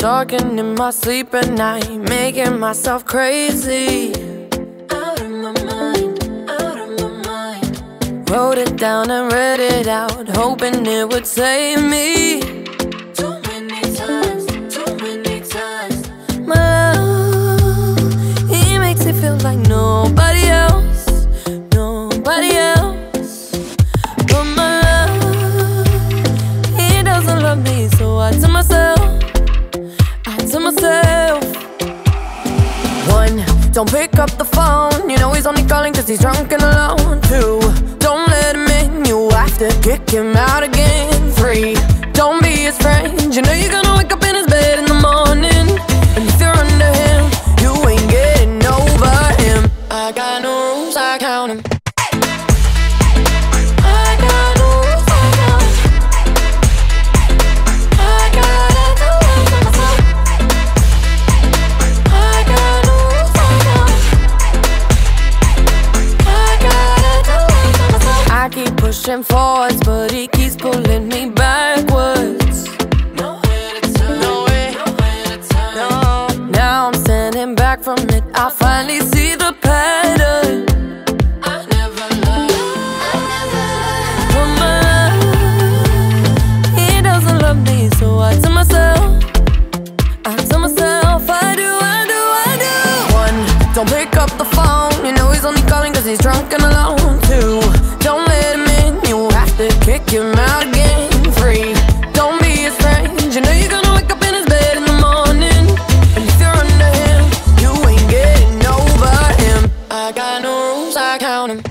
talking in my sleep at night, making myself crazy. Out of my mind, out of my mind. Wrote it down and read it out, hoping it would save me. Too many times, too many times. My love, he makes me feel like nobody else, nobody else. But my love, he doesn't love me, so I tell myself, one, don't pick up the phone, you know he's only calling cause he's drunk and alone. Two, don't let him in, you have to kick him out again. Three, don't be his friend, you know you're gonna wake up in his bed in the morning. And if you're under him, you ain't getting over him. I got no rules, I count him. Pushing forwards, but he keeps pulling me backwards. Nowhere to turn, nowhere to turn. No. Now I'm standing back from it, I finally see the pattern. I never loved, But my love, he doesn't love me, so I tell myself, I do. One, don't pick up the phone, you know he's only calling cause he's drunk and alone. Two, don't let him in, you have to kick him out again. Three, don't be his friend, you know you're gonna wake up in his bed in the morning. And if you're under him, you ain't getting over him. I got no rules, I count him.